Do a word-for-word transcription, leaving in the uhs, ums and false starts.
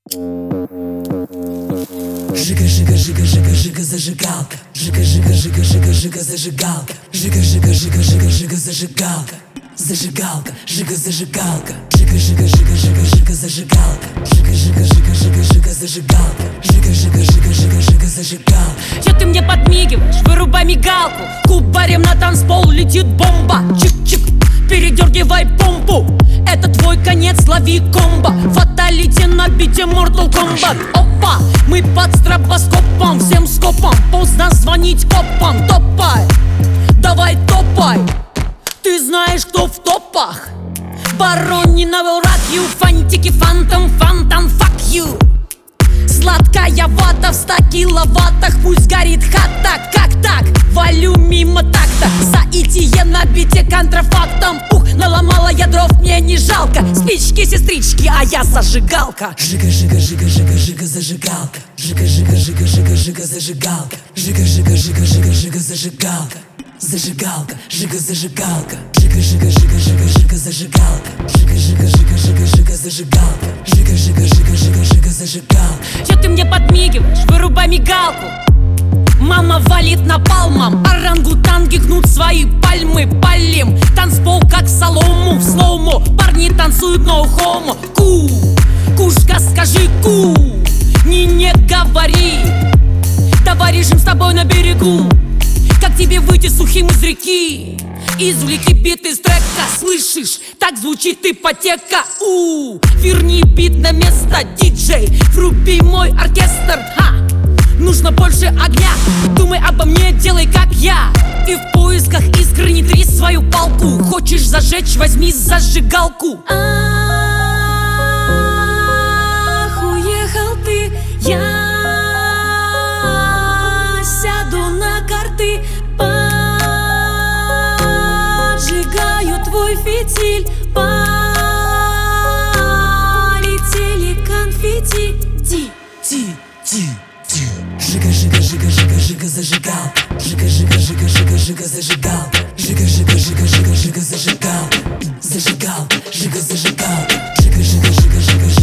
Жига, жига, жига, жига, жига, зажигалка. Жига, жига, жига, жига, жига, зажигалка. Жига, жига, жига, жига, жига, зажигалка. Зажигалка, жига, зажигалка. Жига, жига, жига, жига, жига, зажигалка. Жига, жига, жига, жига, жига, зажигалка. Жига, жига, жига, жига, жига, зажигалка. Чё ты мне подмигиваешь? Вырубай мигалку. Кубарем на танцпол летит бомба. Чик-чик, передергивай помпу. Это твой конец, лови комбо. Фаталити на бите Mortal Kombat. Опа, мы под стробоскопом, всем скопом. Поздно звонить копам. Топай, давай топай. Ты знаешь, кто в топах? Боронина will rock you. Фантики, фантом, фантом, fuck you. Сладкая вата в ста киловаттах. Пусть горит хата, как так? Валю мимо такта. Соитие на бите контрафактом. Ух, наломала я дров, мне не жалко. Спички, сестрички, а я зажигалка. Жига, жига, жига, жига, жига, зажигалка. Жига, жига, жига, жига, жига, зажигалка. Жига, жига, жига, жига, жига, зажигалка. Зажигалка, жига, зажигалка. Жига, жига, жига, жига, жига, зажигалка. Жига, жига, жига, жига, жига, зажигалка. Жига, жига, жига, жига, жига, зажигалка. Чё ты мне подмигиваешь? Вырубай мигалку. Мама валит напалмом. Орангутанги гнут свои пальмы. Палим танцпол как солому. В слоумо парни танцуют no homo. Ку, кушка, скажи ку. Не, не говори. Давай решим с тобой на берегу. Как тебе выйти сухим из реки? Извлеки бит из трека, слышишь? Так звучит ипотека. У, верни бит на место, диджей. Вруби мой оркестр. Ха! Нужно больше огня. Думай обо мне, делай как я. Ты в поисках искры, не трись свою палку. Хочешь зажечь, возьми зажигалку. Ах, уехал ты, я сяду на карты. Поджигаю твой фитиль. Полетели конфетти. Ти, Ти, ти, ти. Жига, жига, жига, жига, жига, зажигалка. Жига, жига, жига, жига, жига, зажигалка. Жига, жига, жига, жига, жига, зажигалка. Зажигалка, жига, зажигалка. Жига, жига, жига, жига, жига.